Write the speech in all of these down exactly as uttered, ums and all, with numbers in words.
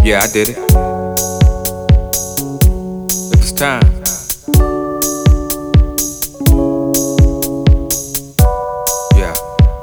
Yeah, I did it. It was time. Yeah.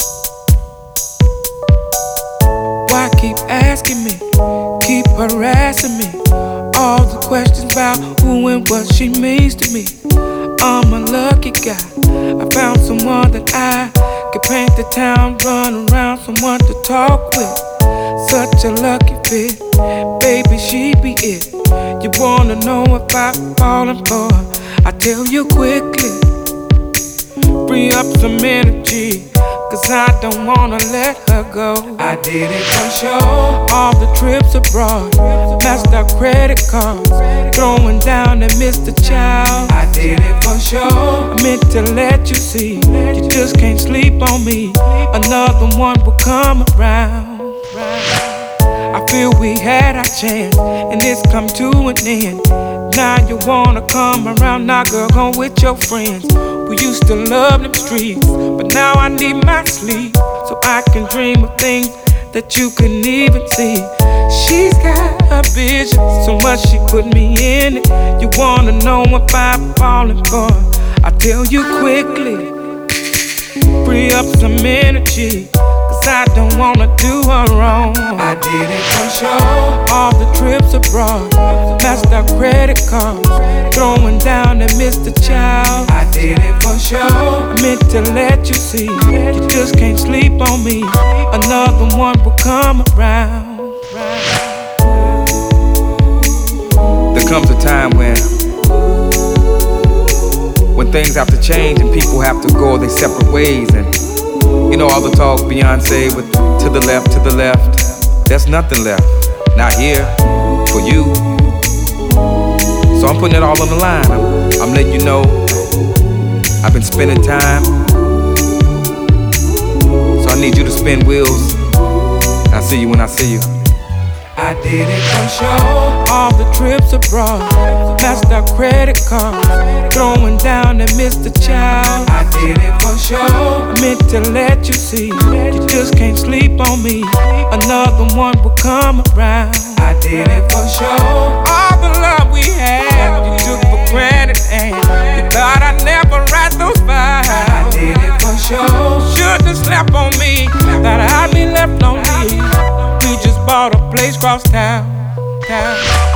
Why keep asking me, keep harassing me? All the questions about who and what she means to me. I'm a lucky guy, I found someone that I could paint the town, run around, someone to talk with. Such a lucky fit, baby, she be it. You wanna know if I'm falling for her? I tell you quickly, free up some energy, cause I don't wanna let her go. I did it for sure. All the trips abroad, maxed out credit cards, throwing down at Mister Child. I did it for sure. I meant to let you see, you just can't sleep on me. Another one will come around. I feel we had our chance, and it's come to an end. Now you wanna come around, now girl, go with your friends. We used to love them streets, but now I need my sleep, so I can dream of things that you couldn't even see. She's got a vision, so much she put me in it. You wanna know if I'm falling for her? I tell you quickly, free up some energy, cause I don't wanna do her wrong. I did it for sure. All the trips abroad, maxed out credit cards, throwing down at Mister Child. I did it for sure. I meant to let you see, you just can't sleep on me. Another one will come around. There comes a time when When things have to change and people have to go their separate ways. And you know all the talk, Beyonce with to the left, to the left. There's nothing left, not here, for you. So I'm putting it all on the line. I'm, I'm letting you know I've been spending time. So I need you to spin wheels. I'll see you when I see you. I did it for sure. All the trips abroad, maxed out credit cards, throwing down at Mister Child. I did it for sure. I meant to let you see, you just can't sleep on me. Another one will come around. I did it for sure. All the love we had, you took for granted, and you thought I'd never write those files. I did it for sure. Shouldn't have slept on me, thought I'd be left lonely. We just bought a place cross town, town.